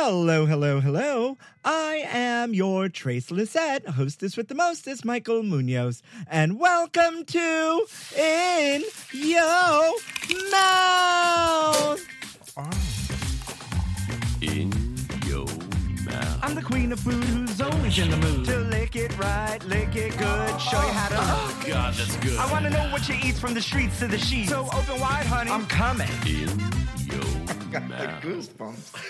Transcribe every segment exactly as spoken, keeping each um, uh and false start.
Hello, hello, hello. I am your Trace Lissette, hostess with the mostest, Michael Munoz. And welcome to In Yo Mouth. Oh. In Yo Mouth. I'm the queen of food who's always in the mood to lick it right, lick it good, show you how to. Oh, God, that's good. I want to know what you eat from the streets to the sheets. So open wide, honey. I'm coming. In Yo Got Mouth. the goosebumps.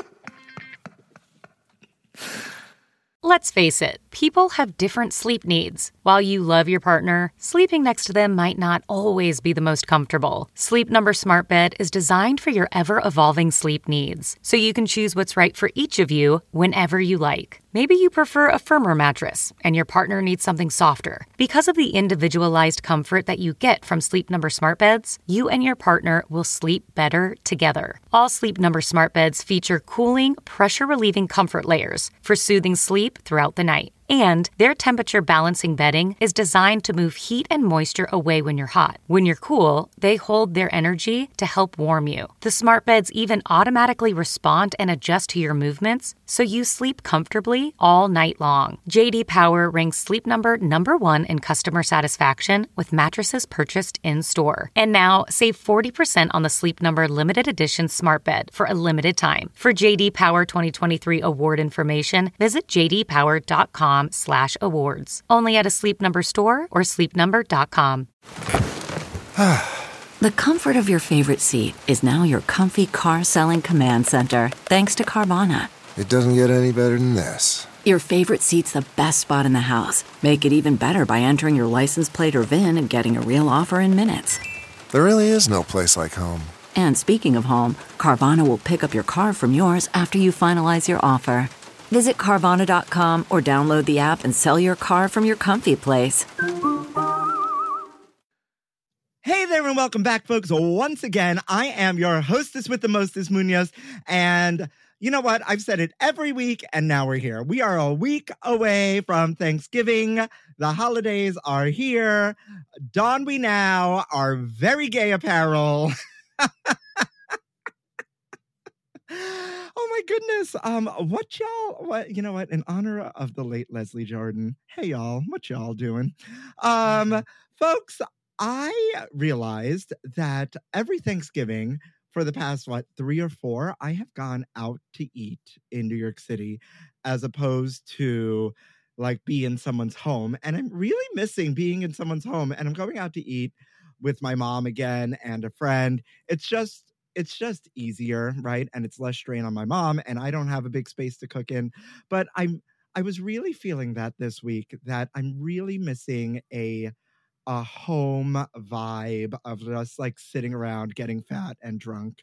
Let's face it, people have different sleep needs. While you love your partner, sleeping next to them might not always be the most comfortable. Sleep Number Smart Bed is designed for your ever-evolving sleep needs, so you can choose what's right for each of you whenever you like. Maybe you prefer a firmer mattress, and your partner needs something softer. Because of the individualized comfort that you get from Sleep Number Smart Beds, you and your partner will sleep better together. All Sleep Number Smart Beds feature cooling, pressure-relieving comfort layers for soothing sleep throughout the night. And their temperature balancing bedding is designed to move heat and moisture away when you're hot. When you're cool, they hold their energy to help warm you. The smart beds even automatically respond and adjust to your movements, so you sleep comfortably all night long. J D Power ranks Sleep Number number one in customer satisfaction with mattresses purchased in-store. And now, save forty percent on the Sleep Number limited edition smart bed for a limited time. For J D Power twenty twenty-three award information, visit j d power dot com slash awards. Only at a Sleep Number store or sleep number dot com. The comfort of your favorite seat is now your comfy car selling command center, thanks to Carvana. It doesn't get any better than this. Your favorite seat's the best spot in the house. Make it even better by entering your license plate or V I N and getting a real offer in minutes. There really is no place like home. And speaking of home, Carvana will pick up your car from yours after you finalize your offer. Visit Carvana dot com or download the app and sell your car from your comfy place. Hey there and welcome back, folks. Once again, I am your hostess with the mostest, Munoz. And you know what? I've said it every week, and now we're here. We are a week away from Thanksgiving. The holidays are here. Don we now our very gay apparel. Oh my goodness. Um, what y'all, what, you know what, in honor of the late Leslie Jordan, hey y'all, what y'all doing? Um, folks, I realized that every Thanksgiving for the past, what, three or four, I have gone out to eat in New York City as opposed to like be in someone's home. And I'm really missing being in someone's home. And I'm going out to eat with my mom again and a friend. It's just, It's just easier, right? And it's less strain on my mom, and I don't have a big space to cook in. But I'm, I was really feeling that this week, that I'm really missing a, a home vibe of just like sitting around, getting fat and drunk.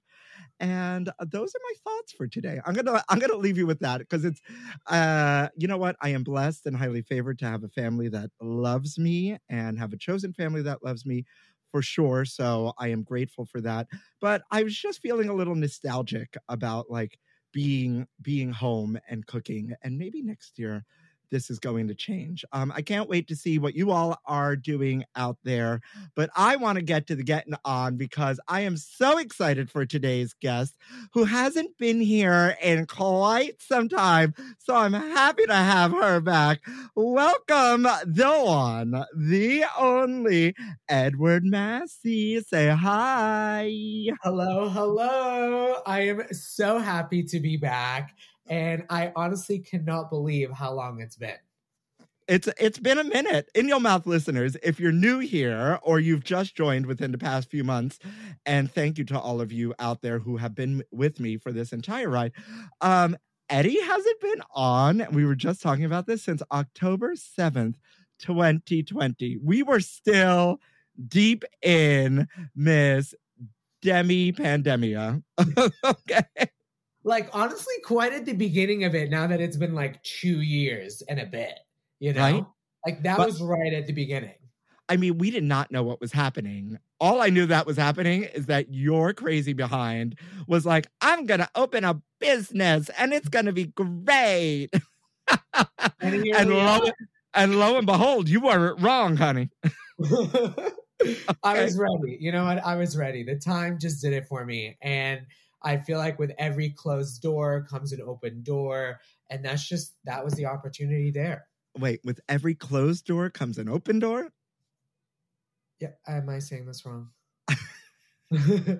And those are my thoughts for today. I'm gonna, I'm gonna leave you with that because it's, uh, you know what? I am blessed and highly favored to have a family that loves me and have a chosen family that loves me. For sure. So I am grateful for that. But I was just feeling a little nostalgic about like being being home and cooking. And maybe next year this is going to change. Um, I can't wait to see what you all are doing out there. But I want to get to the getting on because I am so excited for today's guest who hasn't been here in quite some time. So I'm happy to have her back. Welcome, the one, the only, Edward Massey. Say hi. Hello, hello. I am so happy to be back. And I honestly cannot believe how long it's been. It's It's been a minute. In Your Mouth listeners, if you're new here or you've just joined within the past few months, and thank you to all of you out there who have been with me for this entire ride. Um, Eddie hasn't been on, we were just talking about this, since October seventh, twenty twenty. We were still deep in Miss Demi Pandemia. Okay. Like, honestly, quite at the beginning of it, now that it's been like two years and a bit, you know? Right? Like, that But- was right at the beginning. I mean, we did not know what was happening. All I knew that was happening is that your crazy behind was like, I'm going to open a business and it's going to be great. And, here and, we lo, are. and lo and behold, you weren't wrong, honey. I was ready. You know what? I was ready. The time just did it for me. And I feel like with every closed door comes an open door. And that's just, that was the opportunity there. Wait, with every closed door comes an open door? Yeah, am I saying this wrong? I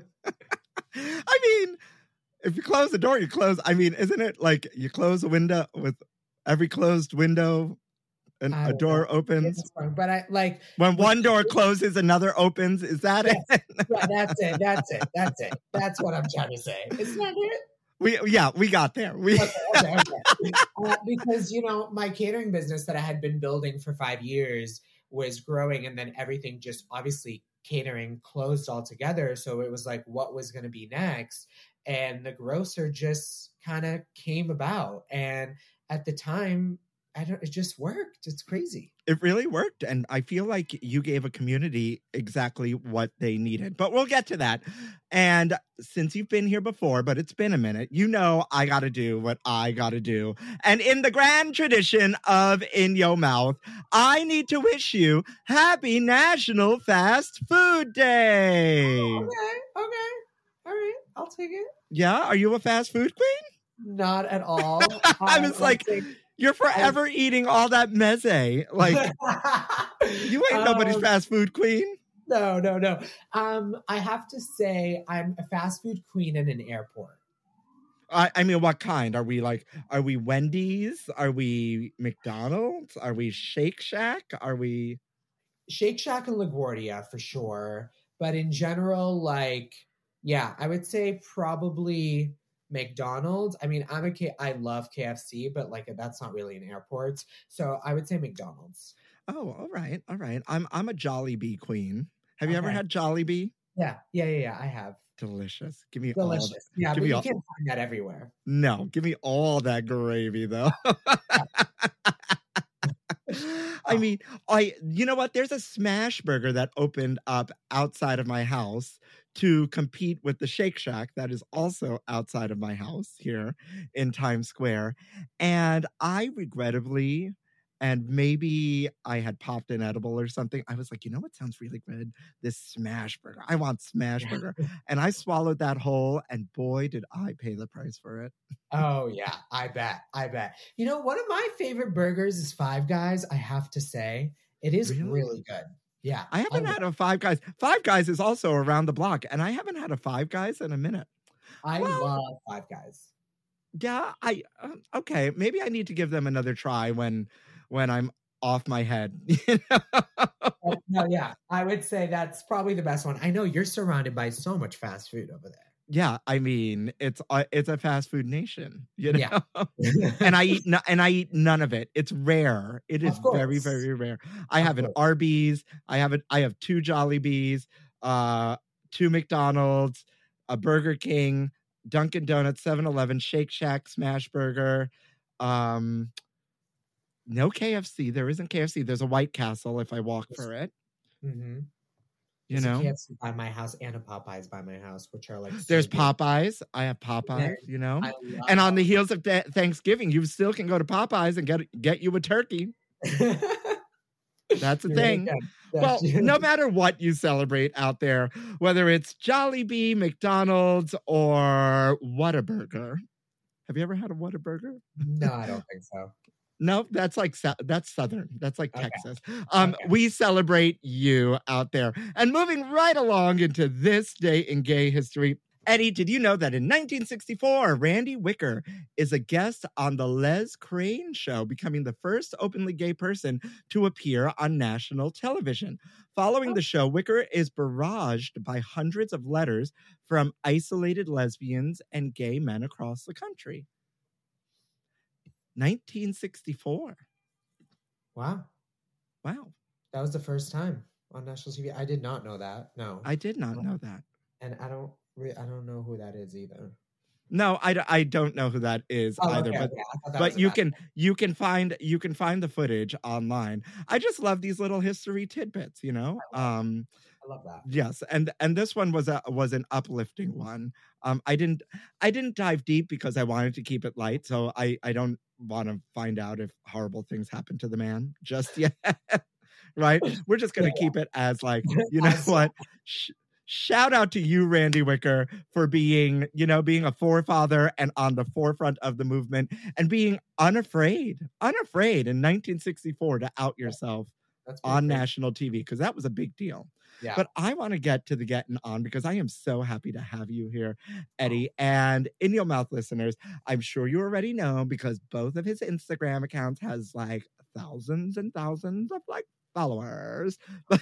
mean, if you close the door, you close. I mean, isn't it like you close a window with every closed window and a door know. opens? That's wrong, but I like when one door closes, another opens. Is that yes. it? Yeah, that's it. That's it. That's it. That's what I'm trying to say. Isn't that it? We yeah, we got there. We okay, okay, okay. uh, because you know my catering business that I had been building for five years was growing, and then everything just obviously catering closed altogether. So it was like, what was going to be next? And the grocer just kind of came about, and at the time, I don't. It just worked. It's crazy. It really worked, and I feel like you gave a community exactly what they needed. But we'll get to that. And since you've been here before, but it's been a minute, you know I got to do what I got to do. And in the grand tradition of In Yo Mouth, I need to wish you Happy National Fast Food Day. Okay, okay, all right, I'll take it. Yeah, are you a fast food queen? Not at all. I was like, you're forever I... eating all that meze. Like, you ain't nobody's um, fast food queen. No, no, no. Um, I have to say I'm a fast food queen in an airport. I, I mean, what kind? Are we like, are we Wendy's? Are we McDonald's? Are we Shake Shack? Are we... Shake Shack and LaGuardia for sure. But in general, like, yeah, I would say probably McDonald's. I mean, I'm a K- I love K F C, but like that's not really in airports. So I would say McDonald's. Oh, all right, all right. I'm I'm a Jollibee queen. Have you okay. ever had Jollibee? Yeah, yeah, yeah, yeah. I have. Delicious. Give me delicious. all. Yeah, give but me you all, can't find that everywhere. No, give me all that gravy though. I mean, I you know what? There's a smash burger that opened up outside of my house to compete with the Shake Shack that is also outside of my house here in Times Square. And I regrettably, and maybe I had popped an edible or something, I was like, you know what sounds really good? This smash burger. I want smash burger. And I swallowed that whole, and boy, did I pay the price for it. Oh, yeah. I bet. I bet. You know, one of my favorite burgers is Five Guys, I have to say. It is really, really good. Yeah. I haven't I had a Five Guys. Five Guys is also around the block, and I haven't had a Five Guys in a minute. I well, love Five Guys. Yeah, I uh, okay. Maybe I need to give them another try when when I'm off my head. You know? Oh, no, yeah. I would say that's probably the best one. I know you're surrounded by so much fast food over there. Yeah, I mean, it's a, it's a fast food nation, you know. Yeah. and I eat no, and I eat none of it. It's rare. It is very, very rare. I of have course. an Arby's. I have it. I have two Jollibees, uh, two McDonald's, a Burger King, Dunkin' Donuts, seven eleven, Shake Shack, Smash Burger. Um, no K F C. There isn't K F C. There's a White Castle if I walk for it. Mm-hmm. You There's know, a K F C by my house and a Popeyes by my house, which are like so there's good. Popeyes. I have Popeyes. Yeah. You know, I love and on the heels of de- Thanksgiving, you still can go to Popeyes and get get you a turkey. That's the thing. Well, no matter what you celebrate out there, whether it's Jollibee, McDonald's, or Whataburger. Have you ever had a Whataburger? No, I don't think so. No, that's like that's Southern. That's like Okay. Texas. Um, Okay. We celebrate you out there. And moving right along into this day in gay history. Eddie, did you know that in nineteen sixty-four, Randy Wicker is a guest on the Les Crane Show, becoming the first openly gay person to appear on national television? Following the show, Wicker is barraged by hundreds of letters from isolated lesbians and gay men across the country. nineteen sixty-four. Wow. Wow. That was the first time on national T V. I did not know that. No. I did not know that. And I don't re- I don't know who that is either. No, I, d- I don't know who that is Oh, either, okay, but okay. I thought that but was you about- can you can find you can find the footage online. I just love these little history tidbits, you know. Um I love that. yes, and and this one was a was an uplifting one. Um I didn't I didn't dive deep because I wanted to keep it light, so I I don't want to find out if horrible things happen to the man just yet. Right? We're just going to Yeah. keep it as like, you know As- what? Sh- shout out to you, Randy Wicker, for being, you know, being a forefather and on the forefront of the movement and being unafraid, unafraid in nineteen sixty-four to out yourself That's on great. national T V, because that was a big deal. Yeah. But I want to get to the getting on because I am so happy to have you here, Eddie. And In Your Mouth listeners, I'm sure you already know because both of his Instagram accounts has like thousands and thousands of like followers. But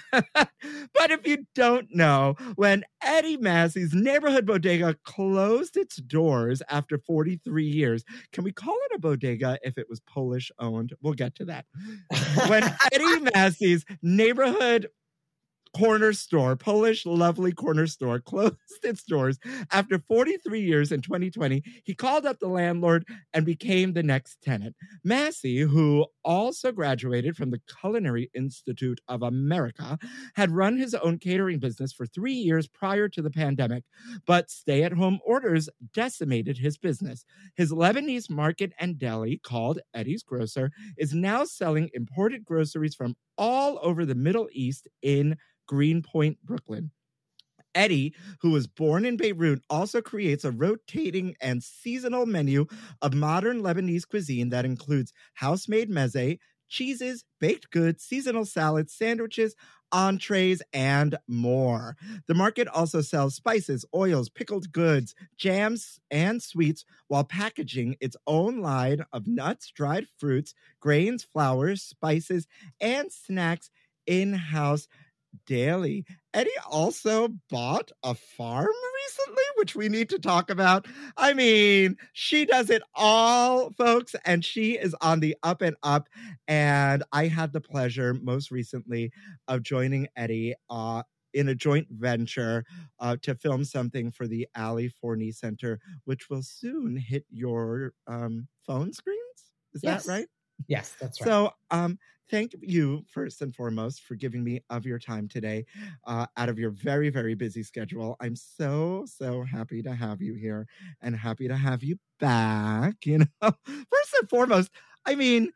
if you don't know, when Eddie Massey's Neighborhood Bodega closed its doors after forty-three years, can we call it a bodega if it was Polish owned? We'll get to that. When Eddie Massey's Neighborhood corner store, Polish lovely corner store, closed its doors after forty-three years in twenty twenty, he called up the landlord and became the next tenant. Massey, who also graduated from the Culinary Institute of America, had run his own catering business for three years prior to the pandemic, but stay-at-home orders decimated his business. His Lebanese market and deli, called Eddie's Grocer, is now selling imported groceries from all over the Middle East in Greenpoint, Brooklyn. Eddie, who was born in Beirut, also creates a rotating and seasonal menu of modern Lebanese cuisine that includes house-made meze, cheeses, baked goods, seasonal salads, sandwiches, entrees, and more. The market also sells spices, oils, pickled goods, jams, and sweets while packaging its own line of nuts, dried fruits, grains, flours, spices, and snacks in-house daily. Eddie also bought a farm recently, which we need to talk about. I mean, she does it all, folks, and she is on the up and up. And I had the pleasure most recently of joining Eddie uh, in a joint venture uh, to film something for the Ali Forney Center, which will soon hit your um, phone screens. Is Yes. that right? Yes, that's right. So, um, thank you first and foremost for giving me of your time today, uh, out of your very, very busy schedule. I'm so, so happy to have you here and happy to have you back. You know, first and foremost, I mean,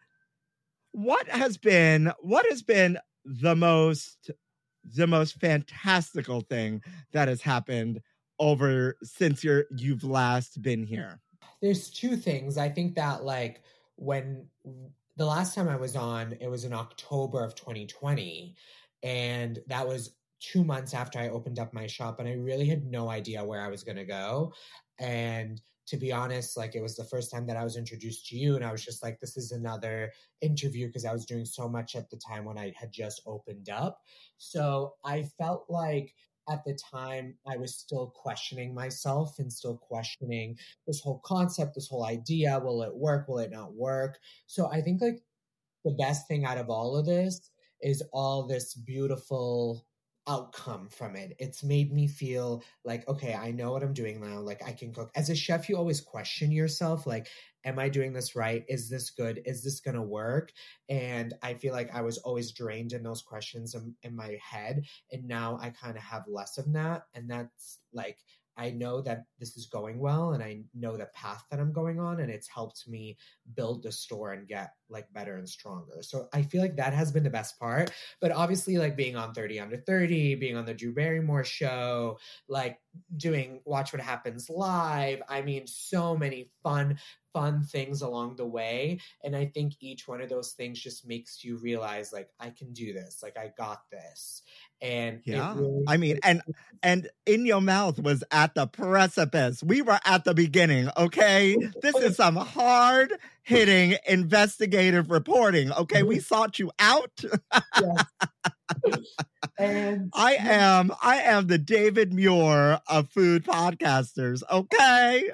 what has been, what has been the most, the most fantastical thing that has happened over since you're, you've last been here? There's two things. I think that like when the last time I was on, it was in October of twenty twenty, and that was two months after I opened up my shop, and I really had no idea where I was going to go. And to be honest, like it was the first time that I was introduced to you, and I was just like, this is another interview because I was doing so much at the time when I had just opened up. So I felt like at the time, I was still questioning myself and still questioning this whole concept, this whole idea. Will it work? Will it not work? So I think like the best thing out of all of this is all this beautiful outcome from it. It's made me feel like, okay, I know what I'm doing now. Like I can cook. As a chef, you always question yourself, like, am I doing this right? Is this good? Is this going to work? And I feel like I was always drained in those questions in, in my head. And now I kind of have less of that. And that's like, I know that this is going well and I know the path that I'm going on, and it's helped me build the store and get like better and stronger. So I feel like that has been the best part. But obviously like being on thirty under thirty, being on the Drew Barrymore show, like doing Watch What Happens Live. I mean, so many fun, fun things along the way. And I think each one of those things just makes you realize like, I can do this. Like I got this. And yeah, really, I mean, and and In Your Mouth was at the precipice. We were at the beginning, okay? This is some hard hitting investigative reporting, okay? We sought you out. yes. And I am, I am the David Muir of food podcasters, okay?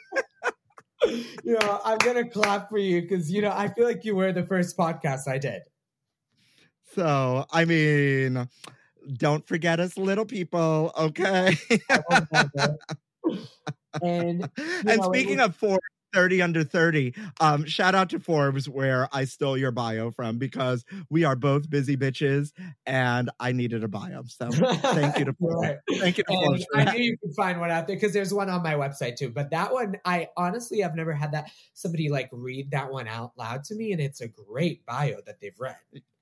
you know, I'm gonna clap for you because you know I feel like you were the first podcast I did. So I mean, don't forget us little people, okay? and and know, speaking was, of Forbes thirty under thirty, um, shout out to Forbes where I stole your bio from because we are both busy bitches and I needed a bio. So thank you to Forbes. right. Thank you to and Forbes. For I that. knew you could find one out there because there's one on my website too. But that one, I honestly have never had that somebody like read that one out loud to me, and it's a great bio that they've read.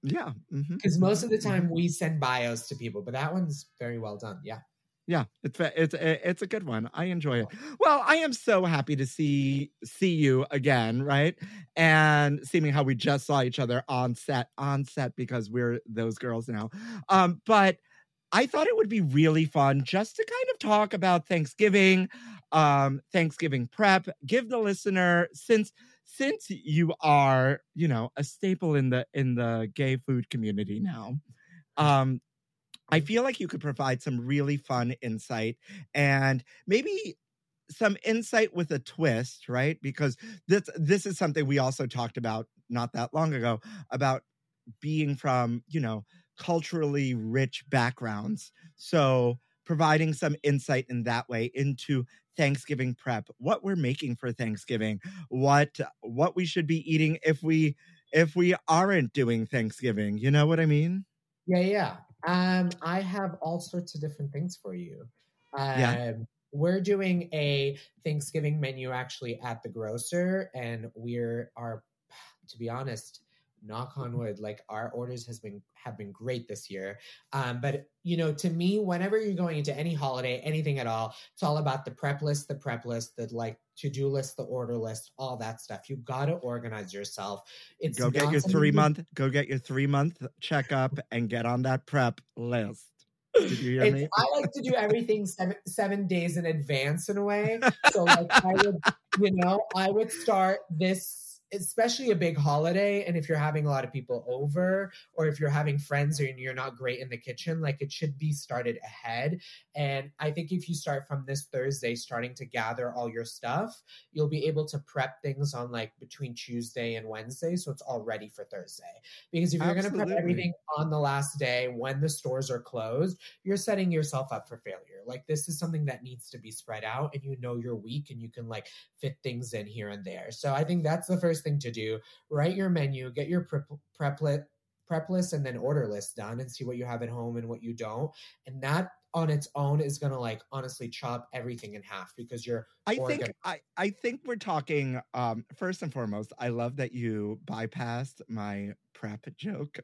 Yeah. Mm-hmm. Because most of the time we send bios to people, but that one's very well done. Yeah. Yeah, it's it's it's a good one. I enjoy it. Well, I am so happy to see see you again, right? And seeming how we just saw each other on set on set because we're those girls now. Um, but I thought it would be really fun just to kind of talk about Thanksgiving, um, Thanksgiving prep. Give the listener, since since you are, you know, a staple in the in the gay food community now. Um, I feel like you could provide some really fun insight and maybe some insight with a twist, right? Because this this is something we also talked about not that long ago about being from, you know, culturally rich backgrounds. So providing some insight in that way into Thanksgiving prep, what we're making for Thanksgiving, what what we should be eating if we if we aren't doing Thanksgiving. You know what I mean? Yeah, yeah. Um, I have all sorts of different things for you. Um, Yeah. We're doing a Thanksgiving menu actually at the grocer, and we're are, to be honest, knock on wood, like our orders has been have been great this year. Um, but you know, to me, whenever you're going into any holiday, anything at all, it's all about the prep list, the prep list, the like to-do list, the order list, all that stuff. You got to organize yourself. It's Go get not your something three you- month, go get your three month checkup and get on that prep list. Did you hear It's, me? I like to do everything seven, seven days in advance in a way. So like I would, you know, I would start this, especially a big holiday. And if you're having a lot of people over, or if you're having friends and you're not great in the kitchen, like it should be started ahead. And I think if you start from this Thursday, starting to gather all your stuff, you'll be able to prep things on like between Tuesday and Wednesday. So it's all ready for Thursday. Because if you're going to prep Absolutely. everything on the last day when the stores are closed, you're setting yourself up for failure. Like this is something that needs to be spread out, and you know your week and you can like fit things in here and there. So I think that's the first thing to do. Write your menu, get your prep, prep, li- prep list and then order list done, and see what you have at home and what you don't. And that on its own is going to like honestly chop everything in half, because you're I organ- think I, I think we're talking um first and foremost, I love that you bypassed my prep joke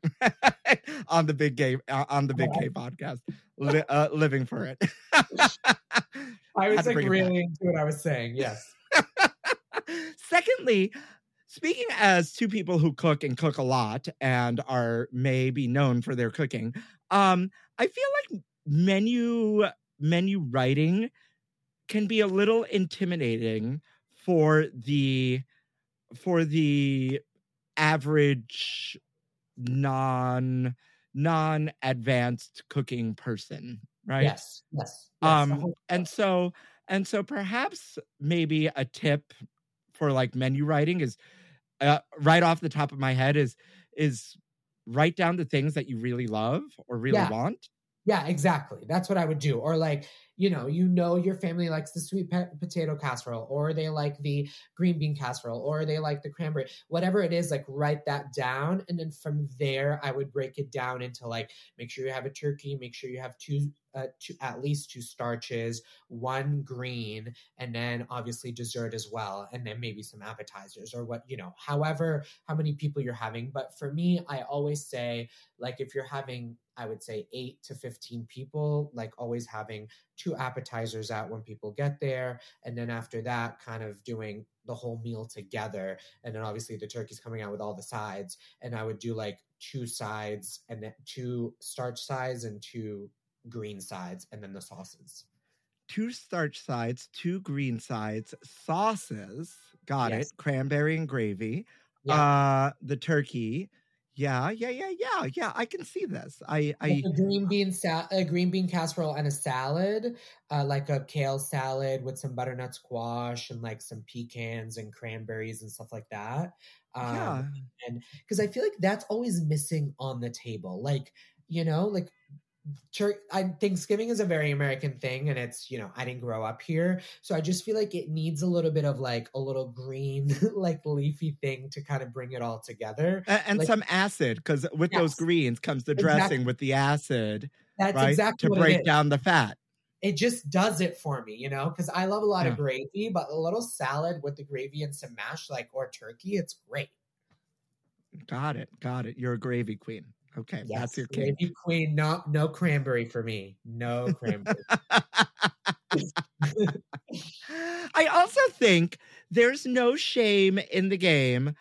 on the big gay uh, on the big gay podcast. Li- uh, living for it. I Had was to like bring it really into what I was saying. Yes. Secondly, speaking as two people who cook and cook a lot and are maybe known for their cooking, um, I feel like menu menu writing can be a little intimidating for the for the average non non advanced cooking person, right? Yes. Yes. yes. The Um, whole- and so and so perhaps maybe a tip for like menu writing is uh, right off the top of my head is is write down the things that you really love or really Yeah. want. Yeah, exactly. That's what I would do. Or like, you know, you know, your family likes the sweet pe- potato casserole, or they like the green bean casserole, or they like the cranberry, whatever it is, like write that down. And then from there, I would break it down into like, make sure you have a turkey, make sure you have two, uh, two at least two starches, one green, and then obviously dessert as well. And then maybe some appetizers or what, you know, however, how many people you're having. But for me, I always say, like, if you're having, I would say eight to fifteen people, like always having two appetizers out when people get there. And then after that, kind of doing the whole meal together. And then obviously the turkey's coming out with all the sides. And I would do like two sides and then two starch sides and two green sides, and then the sauces. Two starch sides, two green sides, sauces. Got Yes. it. Cranberry and gravy. Yeah. Uh, the turkey. Yeah, yeah, yeah, yeah, yeah. I can see this. I, I, Like a green bean sa- a green bean casserole and a salad, uh, like a kale salad with some butternut squash and like some pecans and cranberries and stuff like that. Um, yeah. and because I feel like that's always missing on the table, like, you know, like tur- I, Thanksgiving is a very American thing, and it's, you know, I didn't grow up here, so I just feel like it needs a little bit of like a little green like leafy thing to kind of bring it all together. A- and Like- some acid, because with those Yes. greens comes the dressing Exactly. with the acid, That's right? exactly To what it break is. down the fat. It just does it for me, you know, because I love a lot Yeah. of gravy, but a little salad with the gravy and some mash, like, or turkey, it's great. Got it. Got it. You're a gravy queen. Okay, Yes, that's your king. Gravy Queen. No, no cranberry for me. No cranberry. I also think there's no shame in the game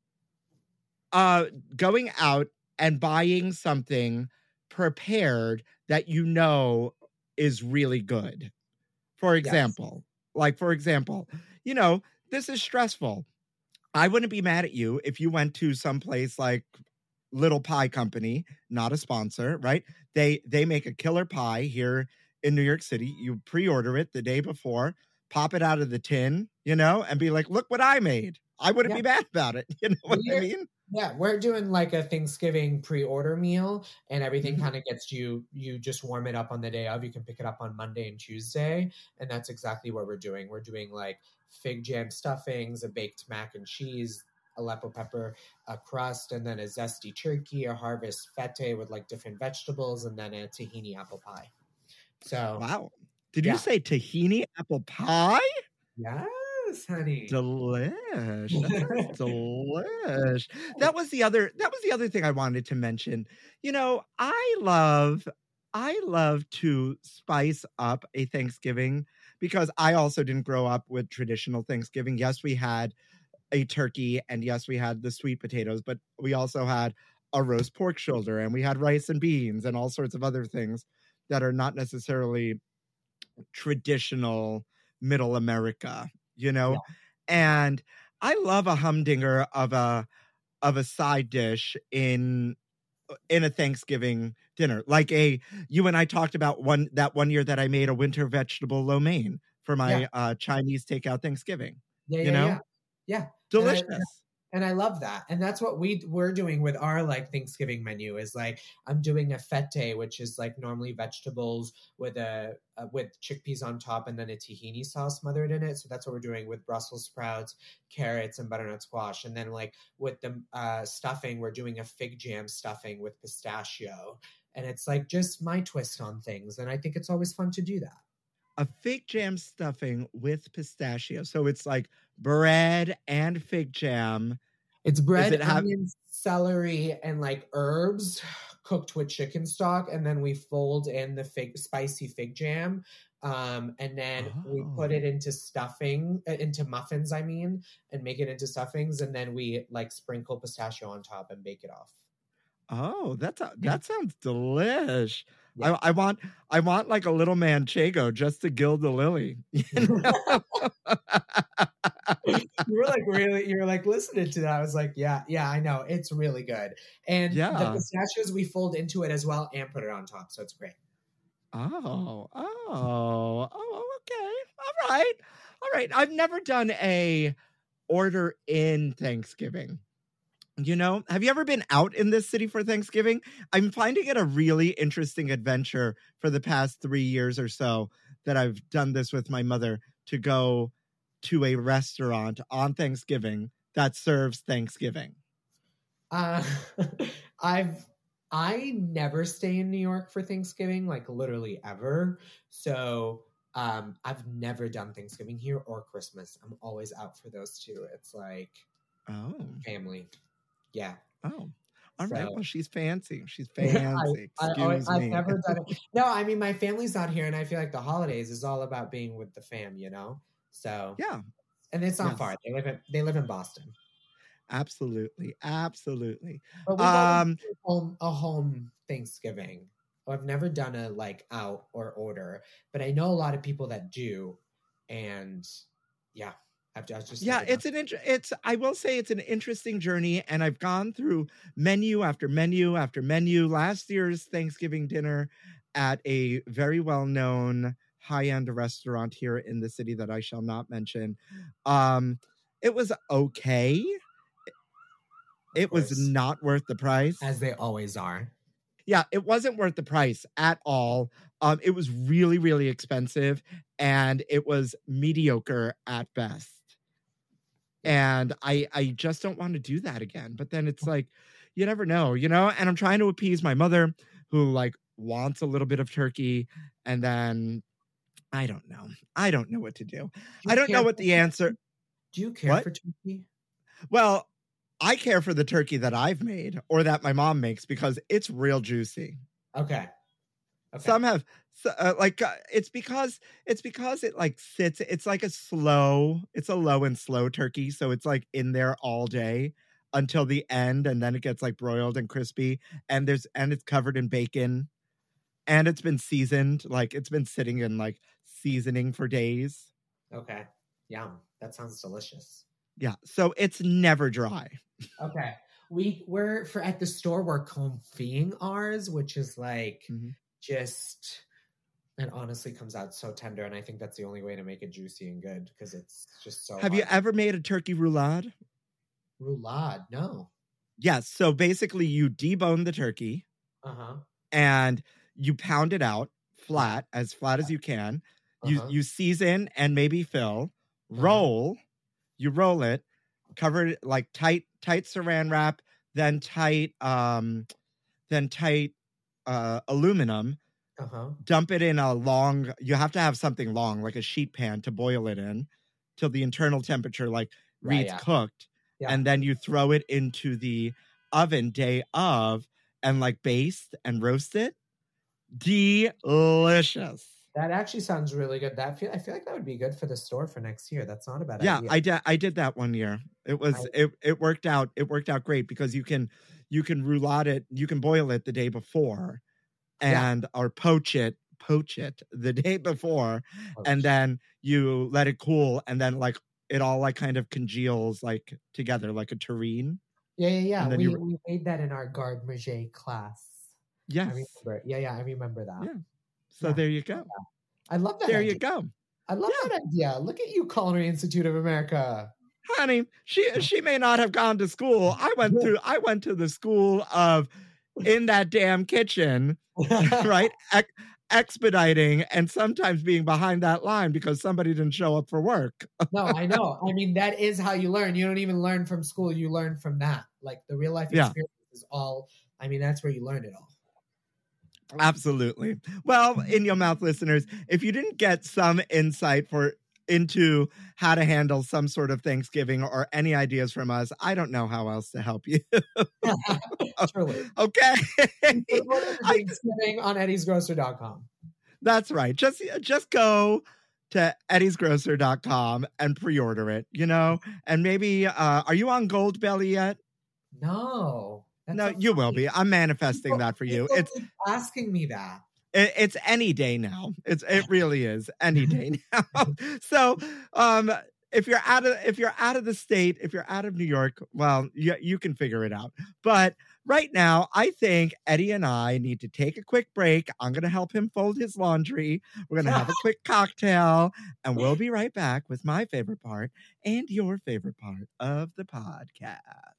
uh, going out and buying something prepared that you know is really good. For example, yes. like, for example, you know, this is stressful. I wouldn't be mad at you if you went to some place like Little Pie Company, not a sponsor, right? They they make a killer pie here in New York City. You pre-order it the day before, pop it out of the tin, you know, and be like, look what I made. I wouldn't yeah. be mad about it. You know what we're, I mean? Yeah, we're doing like a Thanksgiving pre-order meal, and everything mm-hmm. kind of gets you, you just warm it up on the day of. You can pick it up on Monday and Tuesday, and that's exactly what we're doing. We're doing like fig jam stuffings, a baked mac and cheese, Aleppo pepper, a crust, and then a zesty turkey, a harvest fete with like different vegetables, and then a tahini apple pie. So wow. Did yeah. you say tahini apple pie? Yes, honey. Delish. That delish. That was the other that was the other thing I wanted to mention. You know, I love I love to spice up a Thanksgiving because I also didn't grow up with traditional Thanksgiving. Yes, we had a turkey, and yes, we had the sweet potatoes, but we also had a roast pork shoulder, and we had rice and beans and all sorts of other things that are not necessarily traditional middle America, you know? Yeah. And I love a humdinger of a of a side dish in in a Thanksgiving dinner. Like a you and I talked about one that one year that I made a winter vegetable lo mein for my yeah. uh, Chinese takeout Thanksgiving. Yeah, you yeah, know? yeah. Yeah. Delicious. And I, and I love that. And that's what we we're doing with our like Thanksgiving menu is like, I'm doing a fete, which is like normally vegetables with a, a with chickpeas on top and then a tahini sauce smothered in it. So that's what we're doing with Brussels sprouts, carrots, and butternut squash. And then like with the uh, stuffing, we're doing a fig jam stuffing with pistachio. And it's like just my twist on things. And I think it's always fun to do that. A fig jam stuffing with pistachio. So it's like bread and fig jam. It's bread, it onions, have- celery, and like herbs cooked with chicken stock. And then we fold in the fig, spicy fig jam. Um, and then oh. we put it into stuffing, uh, into muffins, I mean, and make it into stuffings. And then we like sprinkle pistachio on top and bake it off. Oh, that's a, that sounds delish. Yeah. I, I want I want like a little manchego just to gild the lily. You know? You were like really, you were like listening to that. I was like, yeah, yeah, I know. It's really good. And yeah. the pistachios we fold into it as well and put it on top. So it's great. Oh, oh, oh, okay. All right. All right. I've never done a order in Thanksgiving. You know, have you ever been out in this city for Thanksgiving? I'm finding it a really interesting adventure for the past three years or so that I've done this with my mother to go to a restaurant on Thanksgiving that serves Thanksgiving. Uh, I've I never stay in New York for Thanksgiving, like literally ever. So um, I've never done Thanksgiving here or Christmas. I'm always out for those two. It's like oh family. Yeah. Oh, all so, right. Well, she's fancy. She's fancy. I, Excuse I, I've me. I've never done it. No, I mean, my family's not here, and I feel like the holidays is all about being with the fam, you know? So, yeah. And it's not yes. far. They live in, they live in Boston. Absolutely. Absolutely. But we um, a home, a home Thanksgiving. I've never done a like out or order, but I know a lot of people that do. And yeah. I've just yeah, it's an int- it's I will say it's an interesting journey, and I've gone through menu after menu after menu. Last year's Thanksgiving dinner at a very well-known high-end restaurant here in the city that I shall not mention. Um, it was okay. It was not worth the price, as they always are. Yeah, it wasn't worth the price at all. Um, it was really, really expensive, and it was mediocre at best. And I, I just don't want to do that again. But then it's like, you never know, you know? And I'm trying to appease my mother, who like wants a little bit of turkey. And then I don't know. I don't know what to do. do I don't know what the answer. Do you care what? for turkey? Well, I care for the turkey that I've made or that my mom makes because it's real juicy. Okay. Okay. Some have uh, like uh, it's because it's because it like sits. It's like a slow. It's a low and slow turkey, so it's like in there all day until the end, and then it gets like broiled and crispy. And there's and it's covered in bacon, and it's been seasoned. Like it's been sitting in like seasoning for days. Okay. Yum. That sounds delicious. Yeah. So it's never dry. Okay. We we're for at the store we're confying ours, which is like. Mm-hmm. Just it honestly comes out so tender, and I think that's the only way to make it juicy and good because it's just so. Have hard. You ever made a turkey roulade? Roulade, no. Yes. So basically, you debone the turkey, uh-huh. and you pound it out flat, as flat as you can. You uh-huh. you season and maybe fill, roll. Uh-huh. You roll it, cover it like tight tight Saran wrap, then tight um, then tight. Uh, aluminum, uh-huh. dump it in a long, you have to have something long, like a sheet pan to boil it in till the internal temperature like reads yeah, yeah. cooked. Yeah. And then you throw it into the oven day of and like baste and roast it. Delicious. That actually sounds really good. That feel I feel like that would be good for the store for next year. That's not a bad yeah, idea. Yeah, I did I did that one year. It was I, it it worked out. It worked out great because you can You can roulade it, you can boil it the day before and yeah. or poach it, poach it the day before. Poach. And then you let it cool and then like it all like kind of congeals like together like a terrine. Yeah, yeah, yeah. We, you... we made that in our garde manger class. Yes. I remember. Yeah, yeah, I remember that. Yeah. So yeah. there you go. I love that. There idea. you go. I love yeah. that idea. Look at you, Culinary Institute of America. Honey, she she may not have gone to school. I went through. I went to the school of in that damn kitchen, right? Ex- expediting and sometimes being behind that line because somebody didn't show up for work. No, I know. I mean, that is how you learn. You don't even learn from school. You learn from that. Like the real life experience yeah. is all. I mean, that's where you learn it all. Absolutely. Well, in your mouth, listeners, if you didn't get some insight for. into how to handle some sort of Thanksgiving or any ideas from us, I don't know how else to help you. Truly. Okay. Thanksgiving on eddies grocer dot com. That's right. Just just go to eddies grocer dot com and pre-order it, you know? And maybe, uh, are you on Goldbelly yet? No. That's no, so you will be. I'm manifesting people, that for you. It's asking me that. It, it's any day now. It's it really is any day now. So, um, if you're out of if you're out of the state, if you're out of New York, well, you you can figure it out. But right now, I think Eddie and I need to take a quick break. I'm going to help him fold his laundry. We're going to have a quick cocktail, and we'll be right back with my favorite part and your favorite part of the podcast.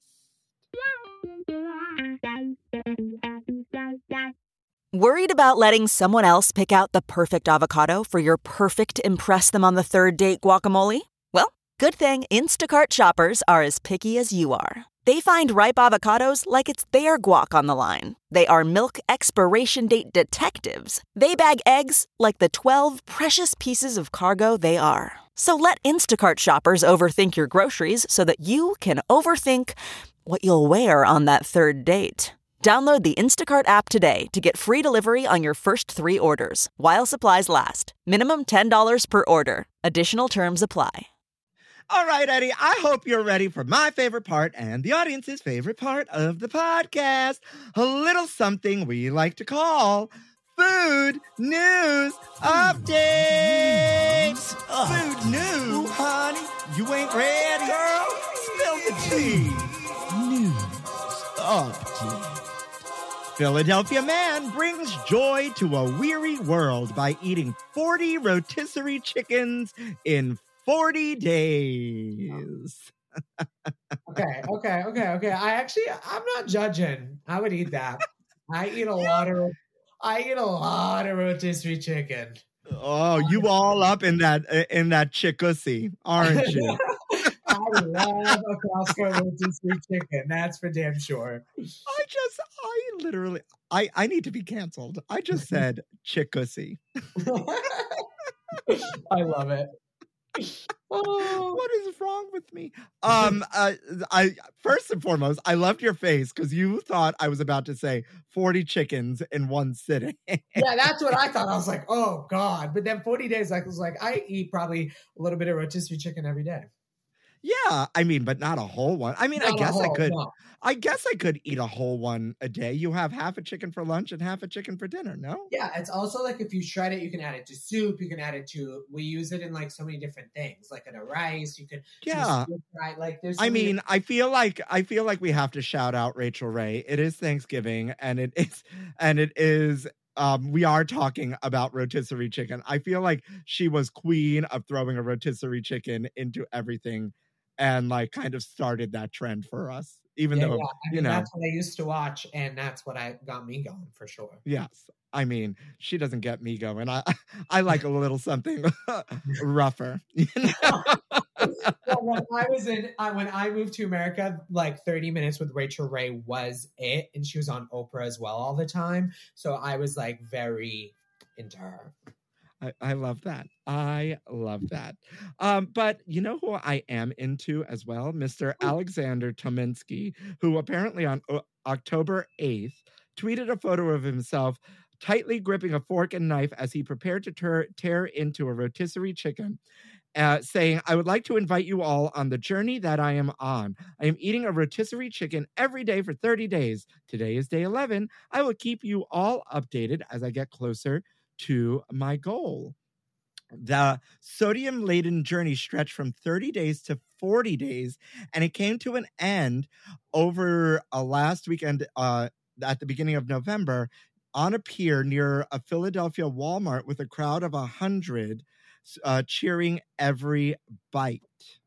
Worried about letting someone else pick out the perfect avocado for your perfect impress them on the third date guacamole? Well, good thing Instacart shoppers are as picky as you are. They find ripe avocados like it's their guac on the line. They are milk expiration date detectives. They bag eggs like the twelve precious pieces of cargo they are. So let Instacart shoppers overthink your groceries so that you can overthink what you'll wear on that third date. Download the Instacart app today to get free delivery on your first three orders, while supplies last. Minimum ten dollars per order. Additional terms apply. All right, Eddie, I hope you're ready for my favorite part and the audience's favorite part of the podcast. A little something we like to call Food News Updates. Food News. Ooh, honey, you ain't ready, girl. Spill the tea. News Update. Philadelphia man brings joy to a weary world by eating forty rotisserie chickens in forty days. okay, okay, okay, okay. I actually, I'm not judging. I would eat that. I eat a lot of, I eat a lot of rotisserie chicken. Oh, you all up in that in that chickussy, aren't you? I love a Costco rotisserie chicken. That's for damn sure. I just, I literally, I, I need to be canceled. I just said chickussy. I love it. Oh. What is wrong with me? Um, uh, I first and foremost, I loved your face because you thought I was about to say forty chickens in one sitting. Yeah, that's what I thought. I was like, oh God. But then forty days, I was like, I eat probably a little bit of rotisserie chicken every day. Yeah, I mean, but not a whole one. I mean, Not I a guess I whole, could. no. I guess I could eat a whole one a day. You have half a chicken for lunch and half a chicken for dinner. No. Yeah, it's also like if you shred it, you can add it to soup. You can add it to. We use it in like so many different things, like in a rice. You could. Yeah. Right. Like there's. So I many- mean, I feel like I feel like we have to shout out Rachel Ray. It is Thanksgiving, and it is, and it is. Um, we are talking about rotisserie chicken. I feel like she was queen of throwing a rotisserie chicken into everything, and like kind of started that trend for us. Even yeah, though yeah. I mean, you know that's what I used to watch, and that's what I got me going for sure. Yes. I mean, she doesn't get me going. I I like a little something rougher. You know? Well, when I was in, uh, when I moved to America, like thirty minutes with Rachel Ray was it, and she was on Oprah as well all the time. So I was like very into her. I, I love that. I love that. Um, but you know who I am into as well? Mister Alexander Tominski, who apparently on o- October eighth tweeted a photo of himself tightly gripping a fork and knife as he prepared to ter- tear into a rotisserie chicken, uh, saying, I would like to invite you all on the journey that I am on. I am eating a rotisserie chicken every day for thirty days. Today is day eleven. I will keep you all updated as I get closer to my goal. The sodium-laden journey stretched from thirty days to forty days, and it came to an end over a last weekend uh, at the beginning of November on a pier near a Philadelphia Walmart with a crowd of one hundred uh, cheering every bite.